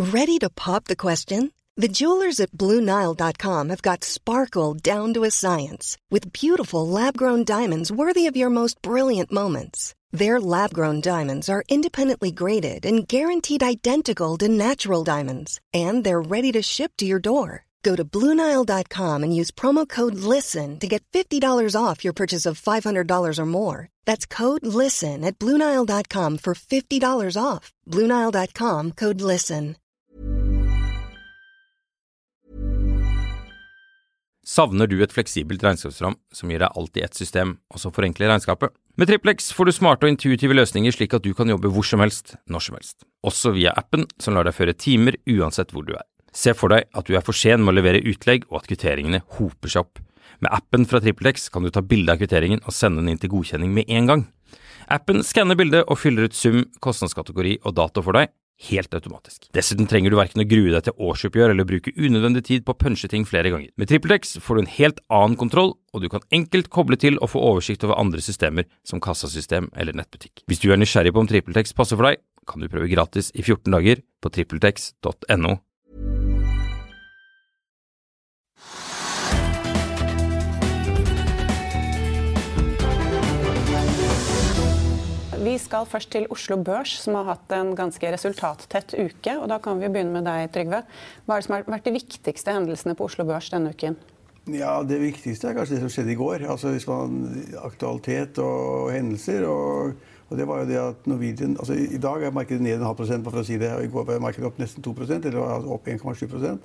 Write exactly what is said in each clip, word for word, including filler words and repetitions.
Ready to pop the question? The jewelers at Blue Nile dot com have got sparkle down to a science with beautiful lab-grown diamonds worthy of your most brilliant moments. Their lab-grown diamonds are independently graded and guaranteed identical to natural diamonds, and they're ready to ship to your door. Go to Blue Nile dot com and use promo code LISTEN to get fifty dollars off your purchase of five hundred dollars or more. That's code LISTEN at Blue Nile dot com for fifty dollars off. Blue Nile dot com, code LISTEN. Savner du et fleksibelt regnskapsprogram som gir deg alt i ett system, og som forenkler regnskapet? Med TrippelX får du smarte og intuitive løsninger slik at du kan jobbe hvor som helst, når som helst. Også via appen som lar deg føre timer uansett hvor du er. Se for deg at du er for sen med å levere utlegg og at kvitteringene hoper seg opp. Med appen fra TrippelX kan du ta bilde av kvitteringen og sende den inn til godkjenning med en gang. Appen skanner bildet og fyller ut sum, kostnadskategori og dato for deg, helt automatisk. Dessuten trenger du hverken å grue deg til årsoppgjør eller bruke unødvendig tid på å punche ting flere ganger. Med TrippelX får du en helt annen kontroll, og du kan enkelt koble til og få oversikt over andre systemer som kassasystem eller nettbutikk. Hvis du er nysgjerrig på om TrippelX passer for deg, kan du prøve gratis i fjorten dager på trippeltex punktum no. Vi skal først til Oslo Børs, som har hatt en ganske resultattett uke, og da kan vi begynne med deg, Trygve. Hva er det som har vært de viktigste hendelsene på Oslo Børs denne uken? Ja, det viktigste er kanskje det som skjedde i går. Altså hvis man aktualitet og hendelser, og, og det var jo det at Norwegian, altså i dag er markedet ned en halv prosent, for å si det, og i går var markedet opp nesten to prosent, eller var opp en komma sju prosent.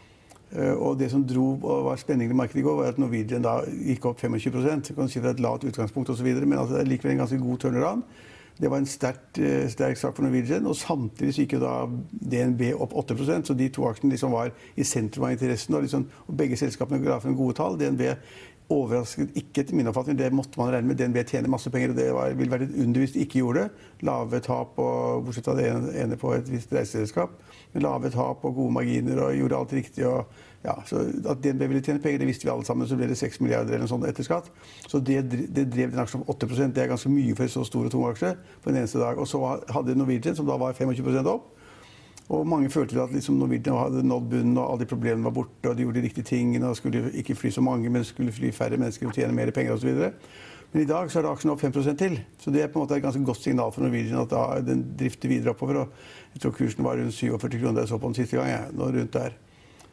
Og det som dro og var spenningen i markedet i går var at Norwegian da gikk opp tjuefem prosent. Så kan du si det er et lavt utgangspunkt og så videre, men altså det er likevel en ganske god turnaround. Det var en sterk, sterk sak for Norwegian, og samtidig så gikk jo da D N B opp åtte prosent, så de to aksjene liksom var i sentrum av interessen, og, liksom, og begge selskapene ga frem gode tall. D N B overrasket ikke til min oppfatning, det måtte man regne med. D N B tjener masse penger, og det var, ville vært et under hvis de ikke gjorde det. Lave tap, og bortsett av det ene på et visst reiseselskap, men lave tap og gode marginer, og gjorde alt riktig, og ja, så at D N B ville tjene penger, det visste vi alle sammen, så ble det seks milliarder eller noe sånt etter skatt. Så det, det drev den aksjen om åtte prosent, det er ganske mye for en så stor og tung aksje på en eneste dag. Og så hadde Norwegian, som da var tjuefem prosent opp, og mange følte at liksom Norwegian hadde nådd bunnen, og alle de problemene var borte, og de gjorde de riktige tingene, og skulle ikke fly så mange, men skulle fly færre mennesker og tjene mer penger og så videre. Men i dag så er det aksjen opp fem prosent til, så det er på en måte et ganske godt signal for Norwegian at da den drifter videre oppover, og jeg tror kursen var rundt syttiåtte kroner, jeg så på den siste gang, jeg, nå rundt der.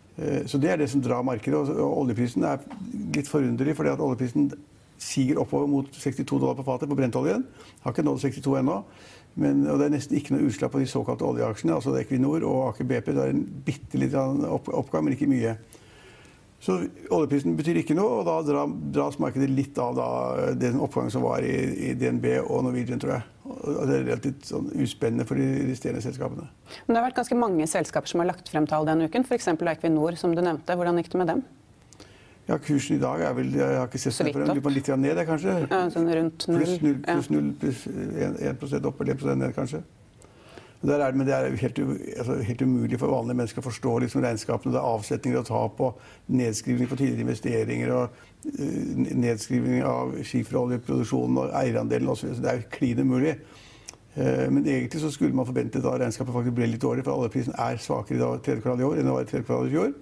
Så det er det som drar markedet, og oljeprisen er litt forunderlig, fordi at oljeprisen siger oppover mot sekstito dollar på fatet på brentoljen. Har ikke nådd sekstito ennå, men og det er nesten ikke noe utslapp på de såkalte oljeaksjene, altså Equinor og Aker B P, det er en bitte litt opp, oppgang, men ikke mye. Så oljeprisen betyr ikke noe, og da drar, dras markedet litt av da, den oppgangen som var i, i D N B og Norwegian, tror jeg. Og det er relativt sånn uspennende for de resterende selskapene. Men det har vært ganske mange selskaper som har lagt frem tall denne uken, for eksempel Equinor, som du nevnte. Hvordan gikk det med dem? Ja, kursen i dag er vel, jeg har ikke sett den for den, litt ned, kanskje. Ja, sånn rundt null. Pluss null, pluss null, pluss en prosent opp eller en prosent ned, kanskje. Der er det, men det er helt, altså, helt umulig for vanlige mennesker å forstå liksom, regnskapene. Det er avsetninger å ta på, nedskrivning på tidligere investeringer og uh, nedskrivning av skiferoljeproduksjonen og eierandelen og så videre. Det er jo klin umulig. Uh, men egentlig så skulle man forvente at regnskapet faktisk ble litt dårlig, for oljeprisen er svakere i dag, tredje kvartal i år enn det var i tredje kvartal i fjor.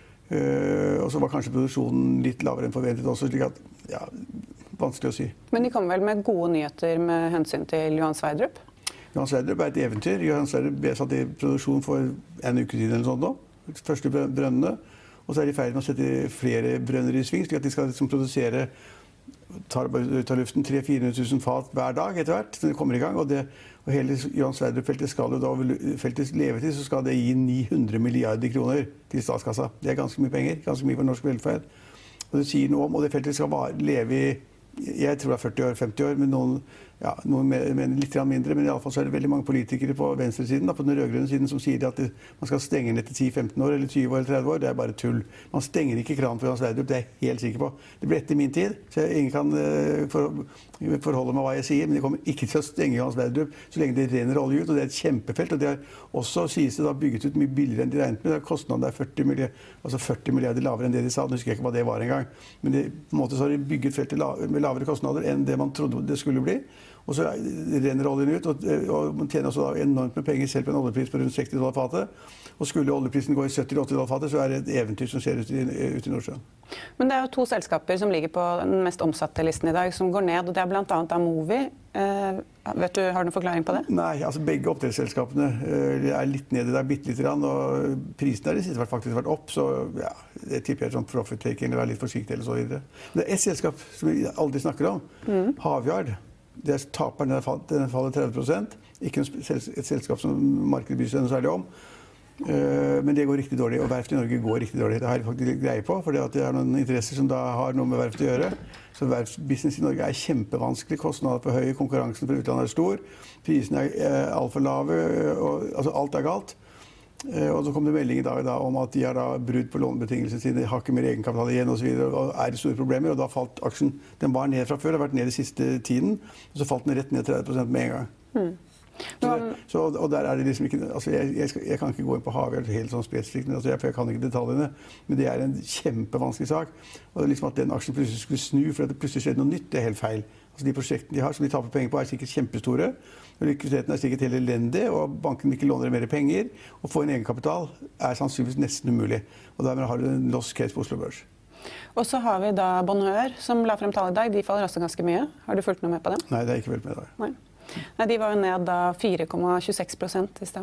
Uh, og så var kanskje produksjonen litt lavere enn forventet også, slik at, ja, vanskelig å si. Men de kom vel med gode nyheter med hensyn til Johan Sverdrup? Johan Sverdrup er et eventyr. Johan Sverdrup ble satt i produksjon for en uke siden eller sånt nå. Første brønnene. Og så er de ferdig med å sette flere brønner i sving, slik at de skal liksom produsere tar ut av luften tre til fire hundre tusen fat hver dag etter hvert, når de kommer i gang. Og, det, og hele Johan Sverdrup-feltet skal jo da feltets levetid, så skal det gi ni hundre milliarder kroner til statskassa. Det er ganske mye penger, ganske mye for norsk velferd. Og det sier noe om, og det feltet skal bare leve i, jeg tror det er førti år, femti år, men noen, ja, noen mener litt mindre, men i alle fall så er det veldig mange politikere på venstresiden, da, på den rødgrønne siden, som sier at det, man skal stenge den etter ti til femten år, eller tyve år, eller tretti år. Det er bare tull. Man stenger ikke kranen på Johan Sverdrup, det er jeg helt sikker på. Det ble etter min tid, så ingen kan uh, for, forholde meg hva jeg sier, men de kommer ikke til å stenge Johan Sverdrup så lenge det renner olje ut, og det er et kjempefelt, og det er også, sies det, da, bygget ut mye billigere enn de regnet med. Det er kostnaden der førti milliarder, altså førti milliarder lavere enn det de sa. Nå husker jeg ikke hva det var engang. Men det, på en måte så har de bygget feltet med lavere kostnader enn det man trodde det skulle bli. Og så renner oljen ut, og, og man tjener også da enormt med penger selv på en oljepris på rundt seksti dollar fatet. Og skulle oljeprisen gå i sytti til åtti dollar fatet, så er det et eventyr som skjer ute i, ut i Nordsjøen. Men det er jo to selskaper som ligger på den mest omsatte listen i dag, som går ned, og det er blant annet Amovi. Eh, vet du, har du en forklaring på det? Nei, altså begge oppdrettsselskapene eh, er litt nede der, bitte litt grann, og prisen der i siste har faktisk vært opp, så ja, jeg tipper jeg sånn profit-taking eller være litt forsiktig eller så videre. Men det er et selskap som vi aldri snakker om, mm. Havyard. Det er taperen, den faller tretti prosent. Ikke et selskap som markedet bryr seg noe særlig om. Men det går riktig dårlig, og verft i Norge går riktig dårlig. Det har jeg faktisk greie på, for det er noen interesser som da har noe med verft å gjøre. Så verftbusiness i Norge er kjempevanskelig, kostnader for høye, konkurransen fra utlandet er stor, prisene er alt for lave, og, altså alt er galt. Og så kom det melding i dag da, om at de har da brudd på lånebetingelsene sine, har ikke mer egenkapital igjen og så videre, og er i store problemer, og da falt aksjen, den var ned fra før, har vært ned i siste tiden, og så falt den rett ned tretti prosent med en gang. Mm. Så der, så, og der er det liksom ikke, altså jeg, jeg, skal, jeg kan ikke gå inn på Havyard helt sånn spesifikt, altså jeg, for jeg kan ikke detaljene, men det er en kjempevanskelig sak. Og liksom at den aksjen plutselig skulle snu for at det plutselig skjedde noe nytt, det er helt feil. Altså de prosjektene de har, som de taper penger på, er sikkert kjempestore. Likviditeten er sikkert helt elendig, og banken ikke låner mer penger. Å få en egenkapital er sannsynligvis nesten umulig. Og dermed har du en lost case på Oslo Børs. Og så har vi da Bonheur, som la frem tall i dag. De faller også ganske mye. Har du fulgt noe med på dem? Nei, det er ikke fulgt med i dag. Nei. Nei, de var jo ned da fire komma tjueseks prosent i sted.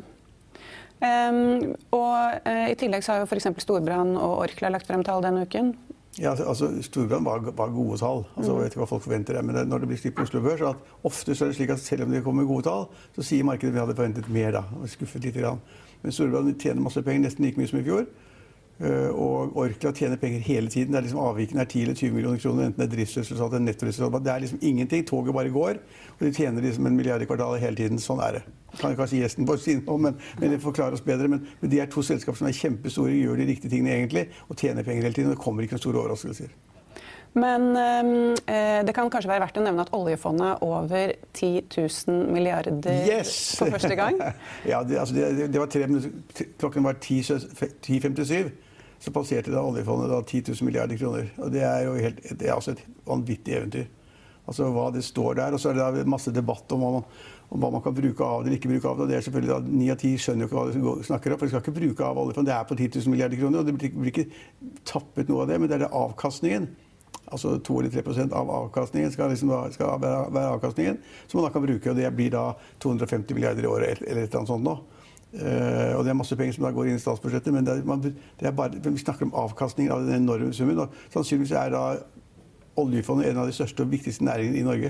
Um, og uh, i tillegg så har jo for eksempel Storebrand og Orkla lagt frem tall denne uken. Ja, altså Storebrand var, var gode tall. Altså, jeg vet ikke hva folk forventer det, men det, når det blir slik på Oslo Børs, så at ofte så er det slik at selv om det kommer gode tall, så sier markedet at vi hadde forventet mer da, og skuffet litt grann. Men Storebrand tjener masse penger, nesten like mye som i fjor. Uh, og Orkla tjener penger hele tiden. Det er liksom avvikende er ti eller tjue millioner kroner, enten det er driftsresultat eller nettoresultat. Det er liksom ingenting. Toget bare går, og de tjener liksom en milliard i kvartalet hele tiden. Sånn er det. Kan jeg ikke si gjesten på sin om, men, men det forklarer oss bedre. Men, men de er to selskaper som er kjempestore, gjør de riktige tingene egentlig, og tjener penger hele tiden, og det kommer ikke noen store overraskelser. Men eh, det kan kanskje være verdt å nevne at oljefondet er over ti tusen milliarder yes! For første gang? Ja, det, altså det, det var tre minutter, klokken var ti femtisju. Så passerte da oljefondet da ti tusen milliarder kroner. Og det er jo helt, det er altså et vanvittig eventyr. Altså hva det står der, og så er det da masse debatt om hva man, om hva man kan bruke av det eller ikke bruke av det. Og det er selvfølgelig da, ni av ti skjønner jo ikke hva de snakker om, for de skal ikke bruke av oljefondet. Det er på ti tusen milliarder kroner, og det blir, blir ikke tappet noe av det, men det er det avkastningen. Altså to eller tre prosent av avkastningen skal, liksom da, skal være, være avkastningen, som man da kan bruke, og det blir da to hundre og femti milliarder i året, eller et eller annet sånt nå. Uh, og det er masse penger som da går inn i statsbudsjettet, men det er, man, det er bare, vi snakker om avkastningen av den enorme summen, og sannsynligvis er da oljefondet en av de største og viktigste næringene i Norge.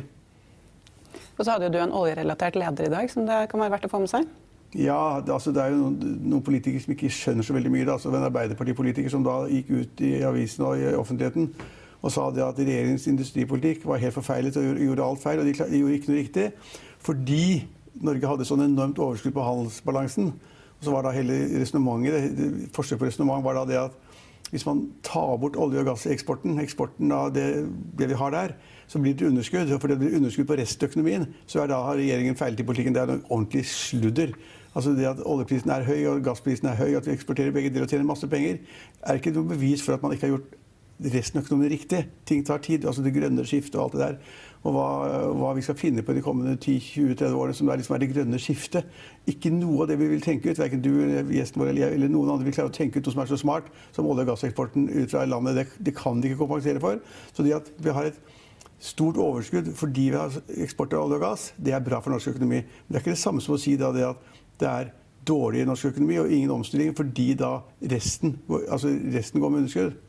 Og så hadde jo du en oljerelatert leder i dag, som det kan være verdt å få med seg? Ja, det, altså, det er jo noen, noen politikere som ikke skjønner så veldig mye. Da. Altså, en arbeiderpartipolitiker som da gikk ut i avisen og i offentligheten og sa det at regjeringens industripolitikk var helt forfeilet og gjorde alt feil, og de, de gjorde ikke noe riktig, fordi Norge hadde sånn enormt overskudd på handelsbalansen. Og så var da hele resonemanget, forsøk på resonemang var da det at hvis man tar bort olje- og gasseksporten, eksporten av det, det vi har der, så blir det underskudd. Og fordi det blir underskudd på restøkonomien, så er da har regjeringen feilet i politikken. Det er en ordentlig sludder. Altså det at oljeprisen er høy og gassprisen er høy, at vi eksporterer begge deler og tjener masse penger, er ikke noe bevis for at man ikke har gjort resten av økonomien riktig. Ting tar tid, altså det grønne skiftet og alt det der. Og hva, hva vi skal finne på de kommende ti tjue tretti årene som er, liksom er det grønne skiftet. Ikke noe av det vi vil tenke ut, hverken du eller gjesten vår eller, eller noen andre vil klare å tenke ut noe som er så smart som olje- og gasseksporten ut fra landet. Det, det kan de ikke kompensere for. Så det at vi har et stort overskudd fordi vi har eksport av olje og gass, det er bra for norsk økonomi. Men det er ikke det samme som å si da det at det er dårlig i norsk økonomi og ingen omstilling fordi da resten, altså resten går med underskudd.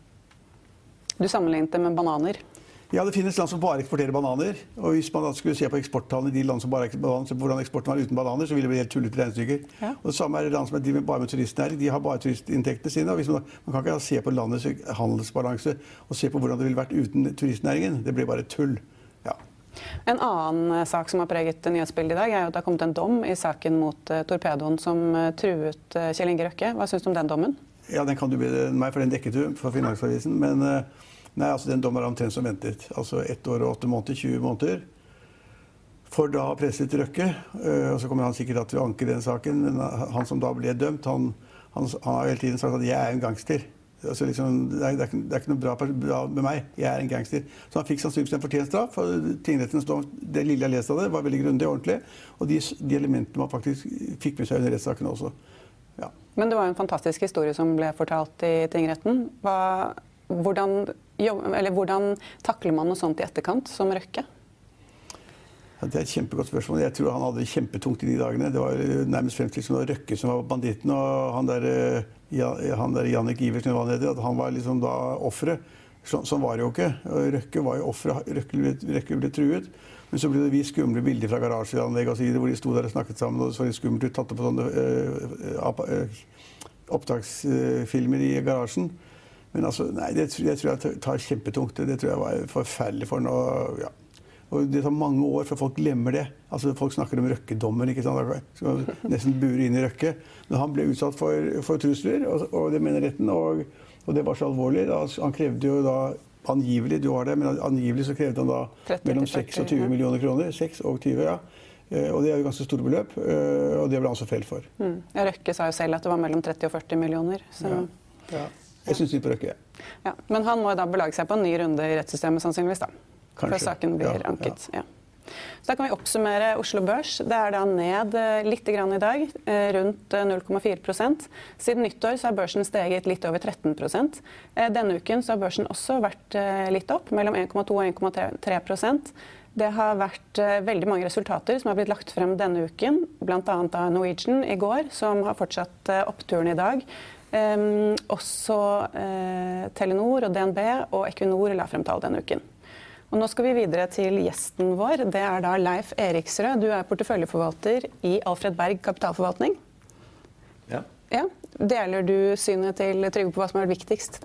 Du sammenlignet det med bananer. Ja, det finnes land som bare eksporterer bananer. Og hvis man da skulle se på eksporttallene i de land som bare eksporterer bananer, så hvordan eksporten var uten bananer, så ville det bli helt tullete regnestykker. Ja. Og det samme er det land som driver bare med turistnæring. De har bare turistinntektene sine. Og hvis man, man kan ikke se på landets handelsbalanse og se på hvordan det ville vært uten turistnæringen. Det blir bare tull. Ja. En annen sak som har preget nyhetsbildet i dag, er jo at det har kommet en dom i saken mot uh, Torpedoen som uh, truet uh, Kjell Inge Røkke. Hva synes du om den dommen? Ja, den kan du be meg, for den dekket du for Finansavisen. Men uh, nei, altså den dommen er omtrent som ventet. Altså ett år og åtte måneder, tjue måneder. For da presset Røkke, uh, og så kommer han sikkert til å anke den saken. Men han som da ble dømt, han, han, han har hele tiden sagt at jeg er en gangster. Altså, liksom, det, er, det, er ikke, det er ikke noe bra, bra med meg. Jeg er en gangster. Så han fikk sannsynligvis en fortjent straff. Tingretten stod, det lille jeg leste av det, var veldig grundig og ordentlig. Og de, de elementene man faktisk fikk med seg under rettssaken også. Ja. Men det var en fantastisk historie som ble fortalt i tingretten. Hva, hvordan, eller hvordan takler man noe sånt i etterkant som Røkke? Ja, det er et kjempegodt spørsmål. Jeg tror han hadde det kjempetungt i de dagene. Det var nærmest fremstilt som Røkke som var banditten, og han der, ja, han der Jannik Iversen, hva han heter, at han var liksom da offeret. Så, sånn var det jo ikke. Røkke var jo offeret. Røkke, Røkke ble truet. Men så ble det vist skumle bilder fra garasjeanlegg og så videre, hvor de stod der og snakket sammen, og så var det skummelt ut, tatt på sånne øh, øh, opptaksfilmer i garasjen. Men altså, nei, det, det tror jeg tar kjempetungt. Det tror jeg var forferdelig for han. Og, ja. Og det tar mange år før folk glemmer det. Altså, folk snakker om Røkke-dommen, ikke sant? Skal nesten bure inn i Røkke. Men han ble utsatt for, for trusler, og, og det mener retten, og, og det var så alvorlig. Da, han krevde jo da, angivelig, du har det, men angivelig så krevde han da mellom seks og tyve millioner kroner. seks og tyve, ja. Og det er jo ganske store beløp, og det ble han så felt for. Mm. Ja, Røkke sa jo selv at det var mellom tretti og førti millioner. Så. Ja. Ja. Jeg synes litt på Røkke. Ja. Men han må da belage seg på en ny runde i rettssystemet, sannsynligvis da. Kanskje. Før saken blir ja, anket. Ja. Ja. Så da kan vi oppsummere Oslo Børs. Det er da ned litt grann i dag, rundt null komma fire prosent. Siden nyttår så har børsen steget litt over tretten prosent. Denne uken så har børsen også vært litt opp, mellom en komma to og en komma tre prosent. Det har vært veldig mange resultater som har blitt lagt frem denne uken, blant annet av Norwegian i går, som har fortsatt oppturen i dag. Um, også uh, Telenor og D N B og Equinor la frem tall denne uken. Og nå skal vi videre til gjesten vår. Det er da Leif Eriksrød. Du er porteføljeforvalter i Alfred Berg Kapitalforvaltning. Ja. Ja. Deler du synet til Trygve på hva som er viktigst?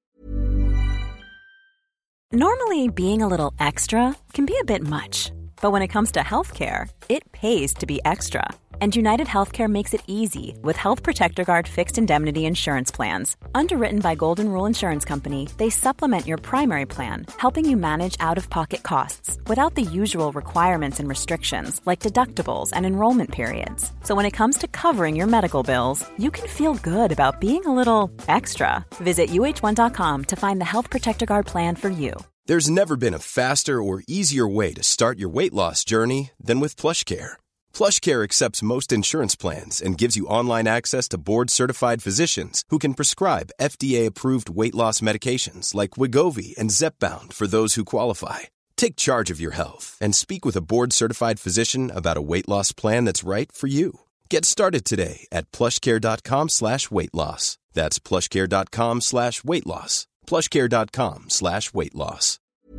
Normally, being a little extra can be a bit much. But when it comes to healthcare, it pays to be extra. And United Healthcare makes it easy with Health Protector Guard fixed indemnity insurance plans. Underwritten by Golden Rule Insurance Company, they supplement your primary plan, helping you manage out-of-pocket costs without the usual requirements and restrictions like deductibles and enrollment periods. So when it comes to covering your medical bills, you can feel good about being a little extra. Visit U H one dot com to find the Health Protector Guard plan for you. There's never been a faster or easier way to start your weight loss journey than with PlushCare. PlushCare accepts most insurance plans and gives you online access to board-certified physicians who can prescribe F D A-approved weight loss medications like Wegovy and Zepbound for those who qualify. Take charge of your health and speak with a board-certified physician about a weight loss plan that's right for you. Get started today at plushcare.com slash weight loss. That's plushcare.com slash weight loss. plushcare.com slash weight loss.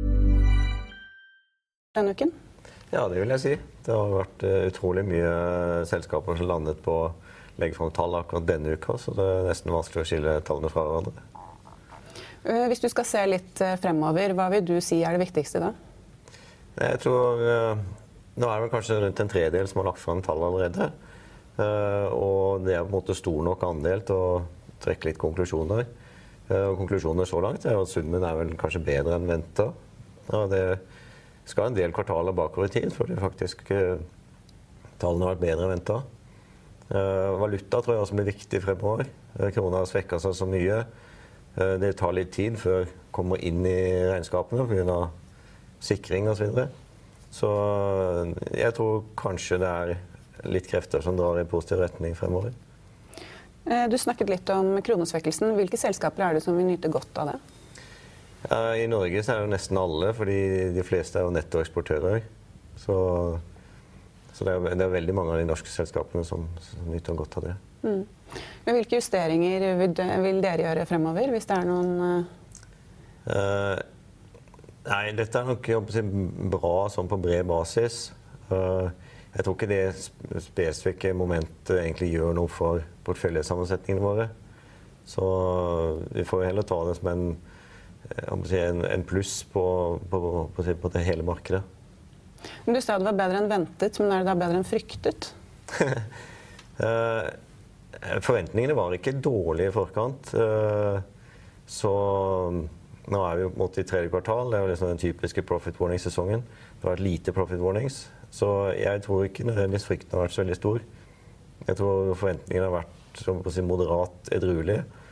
Denne uken? Ja, det vil jeg si. Det har vært utrolig mye selskaper som landet på å legge frem tall akkurat denne uka, så det er nesten vanskelig å skille tallene fra hverandre. Hvis du skal se litt fremover, hva vil du si er det viktigste da? Jeg tror, nå er det kanskje rundt en tredjedel som har lagt frem tall allerede, og det er på en måte stor nok andel til å trekke litt konklusjoner. Og konklusjoner så langt er at summen er vel kanskje bedre enn ventet. Ja, det skal en del kvartaler bakover i tid, for det faktisk uh, tallene har vært bedre enn ventet. Uh, valuta tror jeg også blir viktig fremover. Uh, Krona har svekket seg så mye. Uh, det tar litt tid før det kommer inn i regnskapene på grunn av sikring og så videre. Så uh, jeg tror kanskje det er litt krefter som drar i positiv retning fremover. Uh, du snakket litt om kronesvekkelsen. Hvilke selskaper er det som vil nyte godt av det? I Norge så er det jo nesten alle, fordi de fleste er jo nettoeksportører. Så, så det, er, det er veldig mange av de norske selskapene som, som nyter godt av det. Mm. Men hvilke justeringer vil, vil dere gjøre fremover, hvis det er noen... Uh... Uh, nei, dette er nok jeg si, bra sånn på bred basis. Uh, jeg tror ikke det spesifikke momentet egentlig gjør noe for portføljesammensetningene våre. Så vi får heller ta det som en En, en pluss på, på, på, på det hele markedet. Men du sa det var bedre enn ventet, men er det da bedre enn fryktet? uh, forventningene var ikke dårlige i forkant. Uh, så nå er vi på i tredje kvartal. Det er jo liksom den typiske profit warning-sesongen. Det har vært lite profit warnings. Så jeg tror ikke nødvendigvis frykten har vært så veldig stor. Jeg tror forventningene har vært som på å si, moderat edruelige.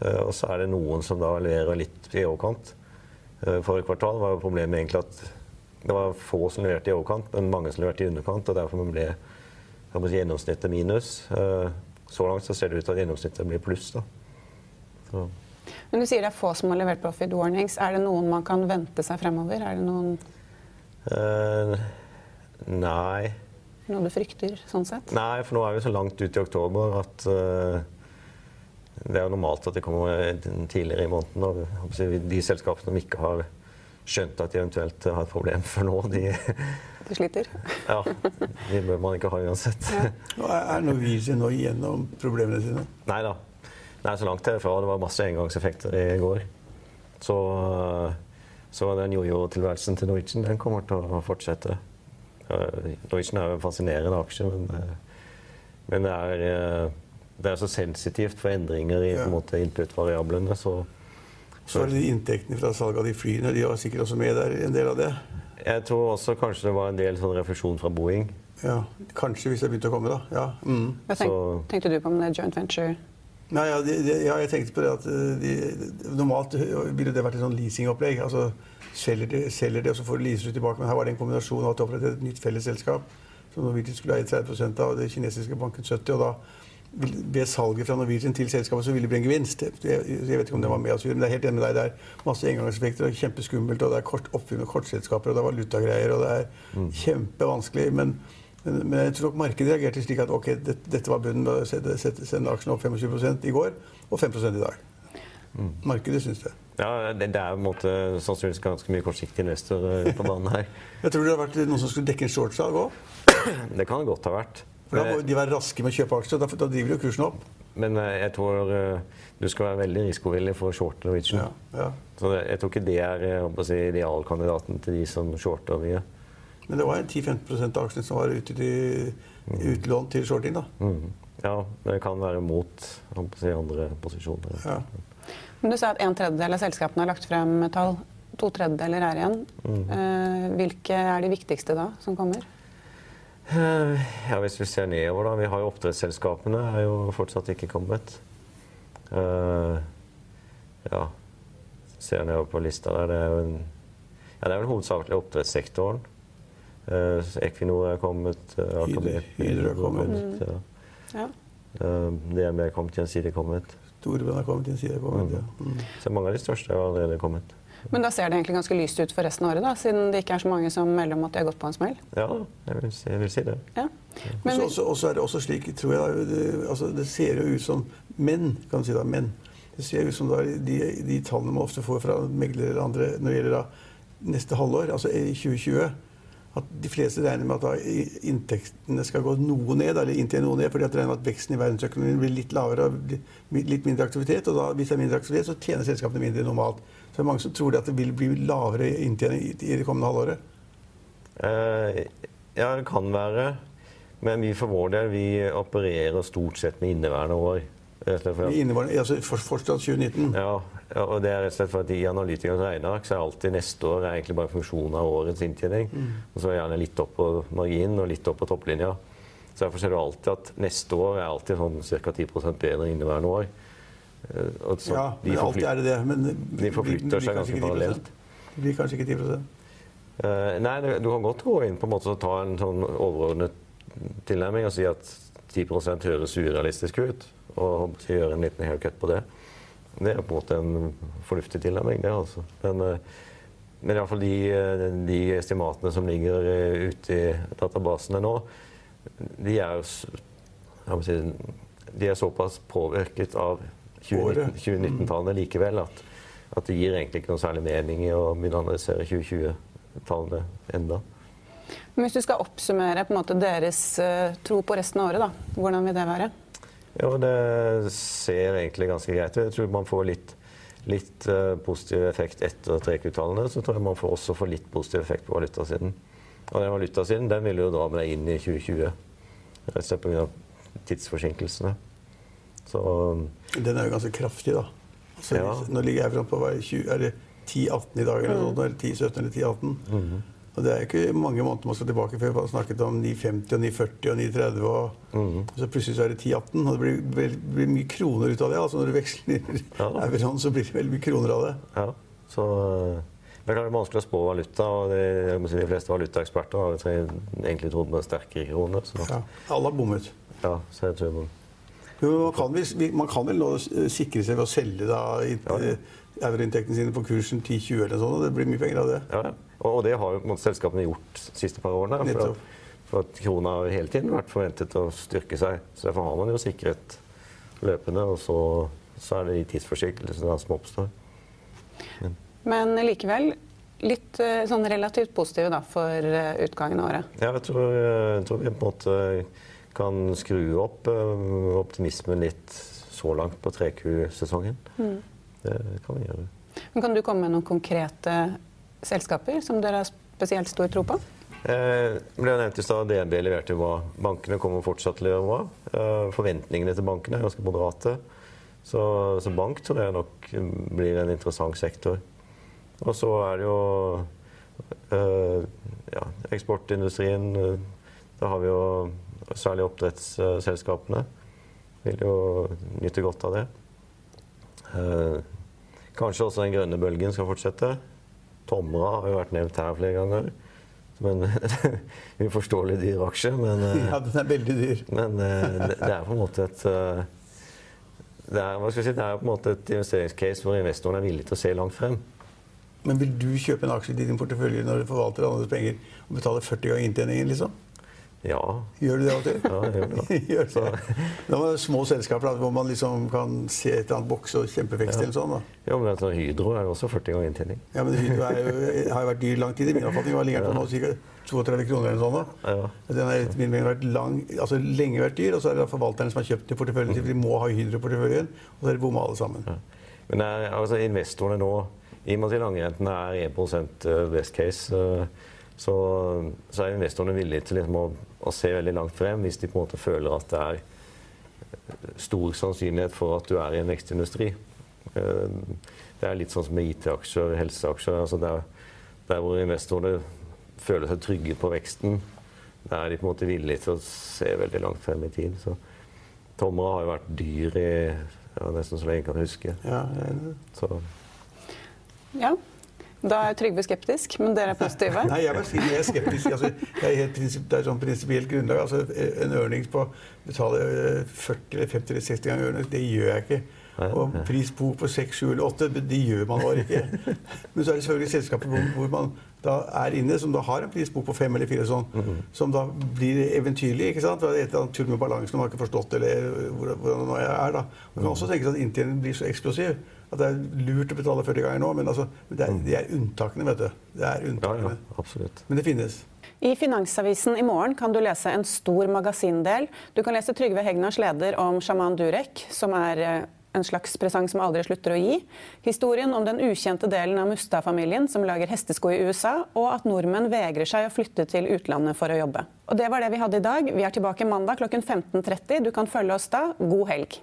Og så er det noen som da leverer litt i overkant. Forrige kvartal var jo problemet egentlig at det var få som leverte i overkant, men mange som leverte i underkant, og derfor ble gjennomsnittet minus. Så langt så ser det ut at gjennomsnittet blir pluss da. Så. Men du sier det er få som har levert profit warnings. Er det noen man kan vente seg fremover? Er det noen... Uh, nei. Noe du frykter, sånn sett? Nei, for nå er vi så langt ut i oktober at uh, det er jo normalt at det kommer tidligere i måneden. Og de selskapene som ikke har skjønt at de eventuelt har et problem for nå, de... De sliter? Ja, de bør man ikke ha uansett. Ja. Er Norwegian nå gjennom problemene sine? Neida. Nei, så langt herfra. Det var masse engangseffekter i går. Så, så den jojo-tilværelsen til Norwegian, den kommer til å fortsette. Norwegian er jo en fascinerende aksje, men, men det er... Det er så sensitivt for endringer i ja. på en måte input-variablene, så... Så er det de inntektene fra salg av de flyene, de var sikkert også med der, en del av det? Jeg tror også kanskje det var en del sånn refleksjon fra Boeing. Ja, kanskje hvis det begynte å komme da, ja. Mm. Hva tenk, så... tenkte du på med det joint venture? Nei, ja, de, de, ja, jeg tenkte på det at de, normalt ville det vært et sånn leasingopplegg, altså selger det, selger det og så får du leaser tilbake, men her var det en kombinasjon av at det opprettet et nytt fellesselskap, som Norwegian skulle ha tretti prosent av, og det kinesiske banken sytti, og da ved salget fra Norwegian til selskapet så ville det bli en gevinst. Jeg, jeg vet ikke om det var med oss, men det er helt enig med deg. Det er masse engangseffekter, og kjempeskummelt, og det er kort, oppfyll med kortselskaper, og det er valutagreier, og det er mm. kjempevanskelig. Men, men, men jeg tror nok markedet reagerte slik at ok, det, dette var bunnen med å sende, sende aksjen opp tjuefem prosent i går, og fem prosent i dag. Mm. Markedet synes det. Ja, det, det er på en måte sannsynligvis ganske mye kortsiktig investor på banen her. Jeg tror det har vært noen som skulle dekke en shortsalg også. Det kan godt ha vært. For da må de være raske med å kjøpe aksjer, da, da driver jo kursen opp. Men jeg tror uh, du skal være veldig risikovillig for å shorte Norwegian. Ja, ja. Så det, jeg tror ikke det er jeg si, idealkandidaten til de som shorter mye. Men det var en ti til femten prosent av aksjene som var ute til mm. utlån til shorting da. Mm. Ja, det kan være mot si, andre posisjoner. Ja. Men du sa at en tredjedel av selskapene har lagt frem tall, to tredjedeler er igjen. Mm. Uh, hvilke er de viktigste da som kommer? Ja, hvis vi ser nedover da, vi har jo oppdrettsselskapene, er jo fortsatt ikke kommet. Uh, ja, ser nedover på lista der, det er jo en, ja, det er vel hovedsakelig oppdrettssektoren. Uh, Equinor er kommet, uh, Hydro, Hydro er kommet. kommet ja. Ja. Uh, D N B er kommet, Gjensidige er kommet. Storebrand er kommet, Gjensidige er kommet, mm. ja. Mm. Så mange av de største er allerede kommet. Men da ser det egentlig ganske lyst ut for resten av året da, siden det ikke er så mange som melder om at de har gått på en smell? Ja, jeg vil si, jeg vil si det. Ja. Men og så, så er det også slik, tror jeg, det, altså, det ser jo ut som menn, kan du si da, menn. Det ser ut som da, de, de tallene man ofte får fra megler eller andre når det gjelder da, neste halvår, altså i tjue tjue, at de fleste regner med at da, inntektene skal gå noe ned, eller inntil noe ned, fordi at de regner med at veksten i verdensøkonomien blir litt lavere og litt mindre aktivitet, og da, hvis det er mindre aktivitet, så tjener selskapene mindre normalt. Så det er mange som tror at det vil bli lavere inntjening i det kommende halvåret. Eh, ja, det kan være. Men vi for vår del, vi opererer stort sett med inneværende år. For I inneværende, altså fortsatt tjue nitten? Ja, og det er rett og slett for at i analytikers regneark så er alltid neste år er egentlig bare funksjon av årets inntjening. Mm. Og så er gjerne litt opp på margin og litt opp på topplinja. Så derfor ser du alltid at neste år er alltid sånn cirka ti prosent bedre enn inneværende år. Så ja, men alltid er det det, men de forflytter seg ganske parallelt. Det blir kanskje ikke ti prosent? Uh, nei, du kan godt gå inn på en måte og ta en sånn overordnet tilnærming og si at ti prosent høres urealistisk ut, og gjøre en liten haircut på det. Det er på en måte en fornuftig tilnærming, det altså. Men, uh, men i hvert fall de, de estimatene som ligger ute i databasene nå, de er, si, de er såpass påvirket av tjue nitten-tallene likevel, at, at det gir egentlig ikke noe særlig mening i å begynne å analysere tjue tjue-tallene enda. Men hvis du skal oppsummere på en måte deres uh, tro på resten av året, da, hvordan vil det være? Ja, det ser egentlig ganske greit. Jeg tror man får litt, litt uh, positiv effekt etter trekvartalene, så tror jeg man får også får litt positiv effekt på valutasiden. Og den valutasiden, den vil jo dra med deg inn i tjue tjue, rett og slett på grunn av tidsforsinkelsene. Så, den er jo ganske kraftig da. Altså, ja. Nå ligger euroen på hva er det ti atten i dag, eller, mm. eller ti sytten eller ti atten. Mm-hmm. Og Og det er ikke mange måneder man skal tilbake før man snakket om ni femti og ni førti og ni tretti og, mm. og så plutselig så er det ti atten og det blir, blir, blir mye kroner ut av det. Altså når du veksler ja. Euron så blir det veldig mye kroner av det. Ja, så det er vanskelig å spå valuta, og det, jeg må si, de fleste valutaeksperter har egentlig trodd med sterkere kroner. Så. Ja, alle har bommet. Ja, så jeg tror man... Jo, man, kan vel, man kan vel nå sikre seg ved å selge da, i, ja. Euroinntektene sine på kursen ti tjue eller sånn, og det blir mye penger av det. Ja, og det har jo selskapene gjort de siste par årene, for at, for at krona har hele tiden vært forventet å styrke seg. Så derfor har man jo sikret løpende, og så, så er det de tidsforsiktelsene som oppstår. Men. Men likevel, litt sånn relativt positive da, for utgangen av året. Ja, jeg tror, jeg tror vi på en måte kan skru opp optimismen litt så langt på tre Q-sesongen. Mm. Det kan vi gjøre. Men kan du komme med noen konkrete selskaper som dere har spesielt stor tro på? Eh, det ble nevnt i stad, D N B leverte hva bankene kommer fortsatt til å gjøre hva. Eh, forventningene til bankene er ganske moderate. Så, så bank tror jeg nok blir en interessant sektor. Og så er det jo eh, ja, eksportindustrien. Da har vi jo særlig oppdrettsselskapene. Vil jo nytte godt av det. Eh, kanskje også den grønne bølgen skal fortsette. Tomra har jo vært nevnt her flere ganger. Men en uforståelig dyr aksje. Men, ja, den er veldig dyr. Men eh, det, det er på en måte et det er, hva skal jeg si, det er på en måte et investeringscase hvor investoren er villig til å se langt frem. Men vil du kjøpe en aksje i din portefølje når du forvalter andres penger og betaler førti ganger inntjeningen, liksom? Ja. Gjør du det av og til? Ja, jeg gjør det. gjør det. Det var små selskaper hvor man liksom kan se et eller annet boks og kjempevekst ja. Eller sånn. Da. Ja, men altså, Hydro er jo også førti ganger inntjening. Ja, men Hydro er jo, har jo vært dyr lang tid. I min oppfatning var ligget på nå ca. trettito kroner eller sånn. Da. Ja. Den har etter min mening vært lang, altså lenge vært dyr, og så er det forvalterne som har kjøpt i porteføljen, mm. for de må ha Hydro i porteføljen, og så er det bommet alle sammen. Ja. Men er, altså, investorene nå, i og med at langrentene er en prosent best case, så, så er investorene villige til liksom å, å se veldig langt frem hvis de på en måte føler at det er stor sannsynlighet for at du er i en vekstindustri. Det er litt sånn som med I T-aksjer, helseaksjer, altså der, der hvor investorene føler seg trygge på veksten, der er de på en måte villige til å se veldig langt frem i tid. Så Tomra har jo vært dyr i ja, nesten så lenge jeg kan huske. Ja, ja. Så. Ja. Da er Trygve skeptisk, men dere er positive. Nei, jeg, si, jeg er skeptisk. Altså, det er helt prinsipp, det er sånn prinsipielt grunnlag. Altså, en earnings på å betale førti eller femti eller seksti ganger earnings, det gjør jeg ikke. Og prisbok på seks, sju eller åtte, det gjør man bare ikke. Men så er det selvfølgelig selskaper hvor, hvor man da er inne, som da har en prisbok på fem eller fire sånn, mm-hmm. som da blir eventyrlig, ikke sant? Det er et eller annet tull med balansen, man har ikke forstått eller hvordan det er da. Man kan også tenke seg at inntjeningen blir så eksplosiv, at det er lurt å betale førti ganger nå, men altså, det er, det er unntakene, vet du. Det er unntakene. Ja, ja, absolutt. Men det finnes. I Finansavisen i morgen kan du lese en stor magasindel. Du kan lese Trygve Hegnars leder om Shaman Durek, som er en slags presang som aldri slutter å gi. Historien om den ukjente delen av Mustad-familien som lager hestesko i U S A, og at nordmenn vegrer seg å flytte til utlandet for å jobbe. Og det var det vi hadde i dag. Vi er tilbake mandag klokken femten tretti. Du kan følge oss da. God helg.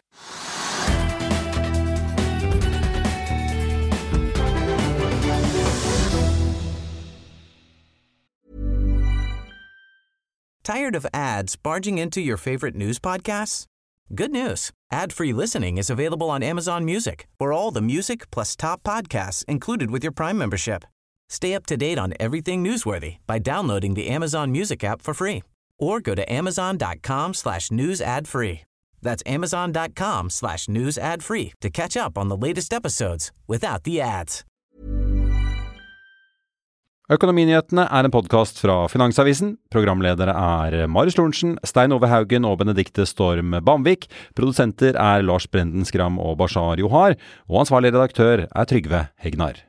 Tired of ads barging into your favorite news podcasts? Good news. Ad-free listening is available on Amazon Music for all the music plus top podcasts included with your Prime membership. Stay up to date on everything newsworthy by downloading the Amazon Music app for free or go to amazon.com slash news ad free. That's amazon.com slash news ad free to catch up on the latest episodes without the ads. Økonominyhetene er en podcast fra Finansavisen. Programledere er Marius Lorentzen, Stein Ove Haugen og Benedikte Storm Bamvik. Produsenter er Lars Brenden Skram og Bashar Johar. Og ansvarlig redaktør er Trygve Hegnar.